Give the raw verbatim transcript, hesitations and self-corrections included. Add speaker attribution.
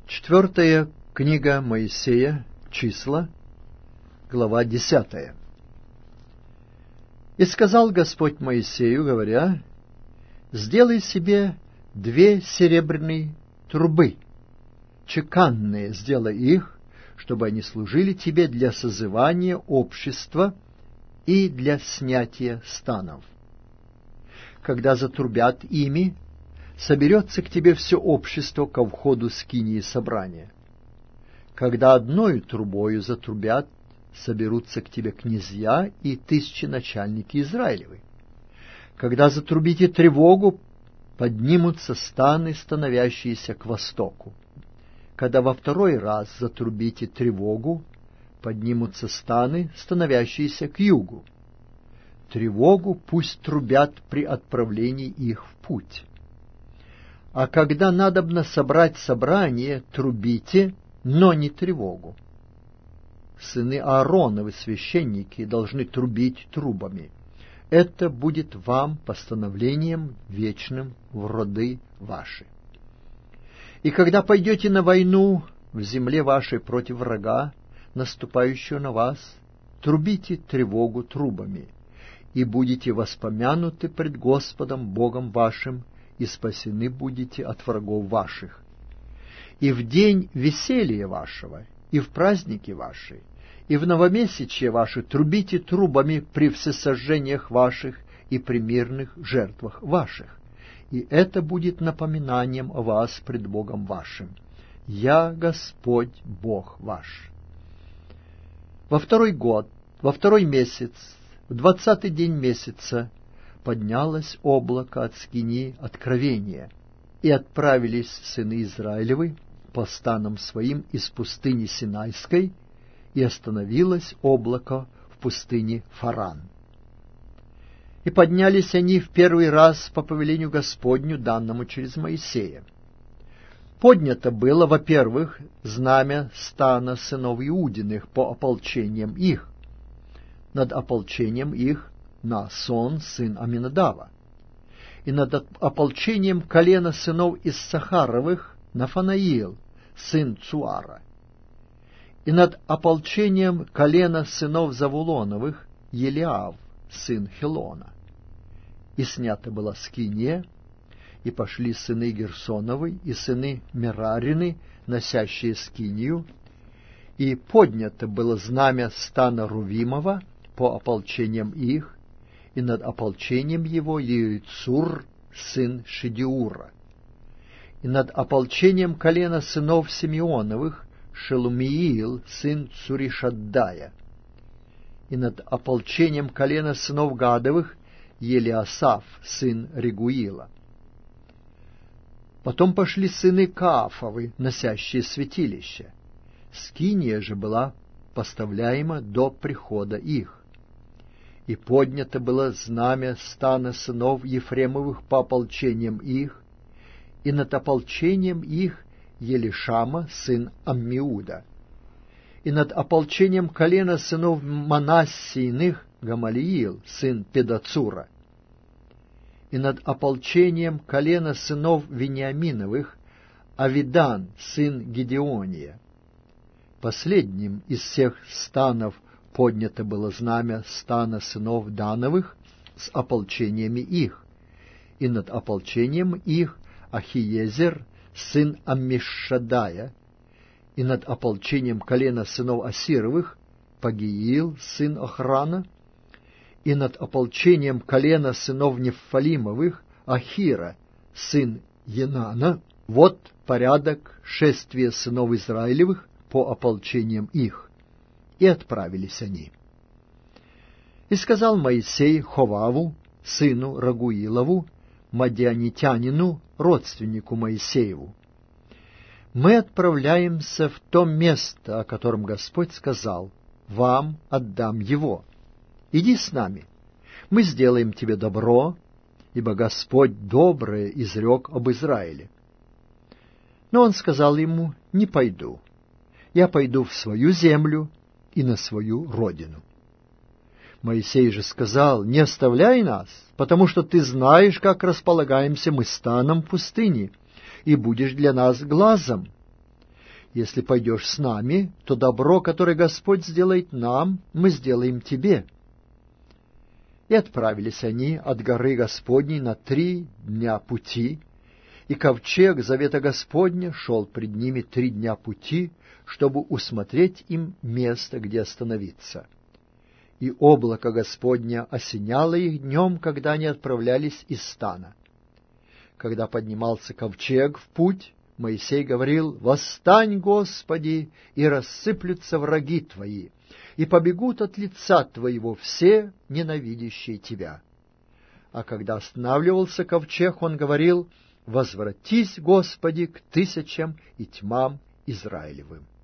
Speaker 1: Четвертая книга Моисея, Числа, глава десятая. «И сказал Господь Моисею, говоря: сделай себе две серебряные трубы, чеканные сделай их, чтобы они служили тебе для созывания общества и для снятия станов. Когда затрубят ими, соберется к тебе все общество ко входу скинии собрания. Когда одною трубою затрубят, соберутся к тебе князья и тысяченачальники Израилевы. Когда затрубите тревогу, поднимутся станы, становящиеся к востоку. Когда во второй раз затрубите тревогу, поднимутся станы, становящиеся к югу. Тревогу пусть трубят при отправлении их в путь. А когда надобно собрать собрание, трубите, но не тревогу. Сыны Аароновы, священники, должны трубить трубами. Это будет вам постановлением вечным в роды ваши. И когда пойдете на войну в земле вашей против врага, наступающего на вас, трубите тревогу трубами, и будете воспомянуты пред Господом Богом вашим, и спасены будете от врагов ваших. И в день веселья вашего, и в праздники ваши, и в новомесячье ваши трубите трубами при всесожжениях ваших и при мирных жертвах ваших. И это будет напоминанием о вас пред Богом вашим. Я Господь Бог ваш. Во второй год, во второй месяц, в двадцатый день месяца, поднялось облако от скинии откровения, и отправились сыны Израилевы по станам своим из пустыни Синайской, и остановилось облако в пустыне Фаран. И поднялись они в первый раз по повелению Господню, данному через Моисея. Поднято было, во-первых, знамя стана сынов Иудиных по ополчениям их. Над ополчением их Наасон, сын Аминадава, и над ополчением колена сынов Иссахаровых Нафанаил, сын Цуара, и над ополчением колена сынов Завулоновых Елиав, сын Хелона. И снято было скиния, и пошли сыны Герсоновы и сыны Мерарины, носящие скинию, и поднято было знамя стана Рувимова по ополчениям их, и над ополчением его Еицур, сын Шедиура, и над ополчением колена сынов Симеоновых Шелумиил, сын Цуришаддая, и над ополчением колена сынов Гадовых Елиасаф, сын Регуила. Потом пошли сыны Каафовы, носящие святилище. Скиния же была поставляема до прихода их. И поднято было знамя стана сынов Ефремовых по ополчениям их, и над ополчением их Елишама, сын Аммиуда, и над ополчением колена сынов Манассийных Гамалиил, сын Педацура, и над ополчением колена сынов Вениаминовых Авидан, сын Гедеония. Последним из всех станов поднято было знамя стана сынов Дановых с ополчениями их, и над ополчением их Ахиезер, сын Аммишшадая, и над ополчением колена сынов Асировых Пагиил, сын Охрана, и над ополчением колена сынов Нефалимовых Ахира, сын Енана. Вот порядок шествия сынов Израилевых по ополчениям их. И отправились они. И сказал Моисей Ховаву, сыну Рагуилову, мадианитянину, родственнику Моисееву: мы отправляемся в то место, о котором Господь сказал: вам отдам его. Иди с нами, мы сделаем тебе добро, ибо Господь доброе изрек об Израиле. Но он сказал ему: не пойду, я пойду в свою землю и на свою родину. Моисей же сказал: не оставляй нас, потому что ты знаешь, как располагаемся мы станом в пустыне, и будешь для нас глазом. Если пойдешь с нами, то добро, которое Господь сделает нам, мы сделаем тебе». И отправились они от горы Господней на три дня пути, и ковчег завета Господня шел пред ними три дня пути, чтобы усмотреть им место, где остановиться. И облако Господня осеняло их днем, когда они отправлялись из стана. Когда поднимался ковчег в путь, Моисей говорил: «Восстань, Господи, и рассыплются враги Твои, и побегут от лица Твоего все, ненавидящие Тебя». А когда останавливался ковчег, он говорил: «Возвратись, Господи, к тысячам и тьмам Израилевым».